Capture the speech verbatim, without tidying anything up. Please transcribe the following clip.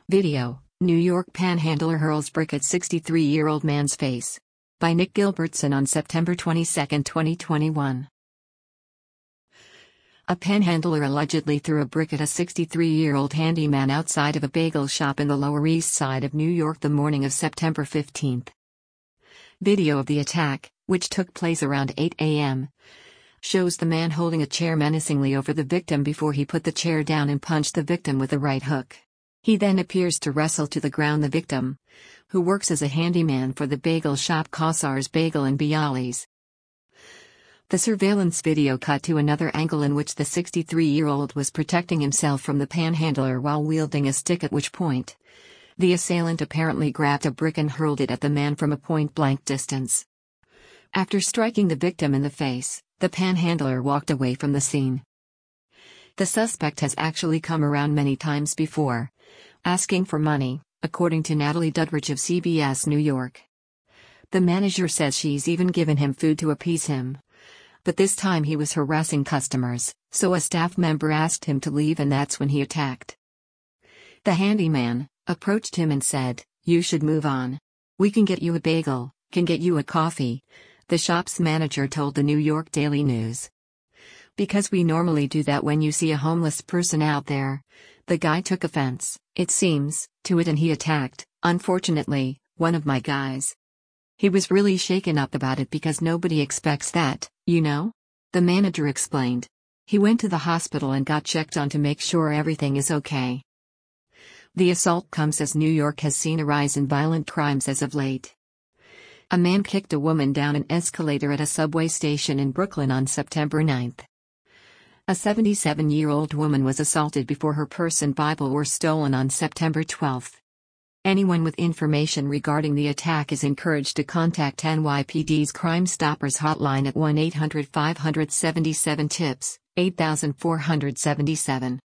Video: New York panhandler hurls brick at sixty-three-year-old man's face. By Nick Gilbertson on September twenty-second, twenty twenty-one. A panhandler allegedly threw a brick at a sixty-three-year-old handyman outside of a bagel shop in the Lower East Side of New York the morning of September fifteenth. Video of the attack, which took place around eight a m, shows the man holding a chair menacingly over the victim before he put the chair down and punched the victim with a right hook. He then appears to wrestle to the ground the victim, who works as a handyman for the bagel shop Kossar's Bagel in Bialys. The surveillance video cut to another angle in which the sixty-three-year-old was protecting himself from the panhandler while wielding a stick, at which point the assailant apparently grabbed a brick and hurled it at the man from a point-blank distance. After striking the victim in the face, the panhandler walked away from the scene. The suspect has actually come around many times before, asking for money, according to Natalie Duddridge of C B S New York. The manager says she's even given him food to appease him. But this time he was harassing customers, so a staff member asked him to leave, and that's when he attacked. The handyman approached him and said, "You should move on. We can get you a bagel, can get you a coffee," the shop's manager told the New York Daily News. "Because we normally do that when you see a homeless person out there." The guy took offense, it seems, to it, and he attacked, unfortunately, one of my guys. He was really shaken up about it because nobody expects that, you know? The manager explained. He went to the hospital and got checked on to make sure everything is okay. The assault comes as New York has seen a rise in violent crimes as of late. A man kicked a woman down an escalator at a subway station in Brooklyn on September ninth. A seventy-seven-year-old woman was assaulted before her purse and Bible were stolen on September twelfth. Anyone with information regarding the attack is encouraged to contact N Y P D's Crime Stoppers hotline at one eight hundred five seven seven TIPS, eight four seven seven.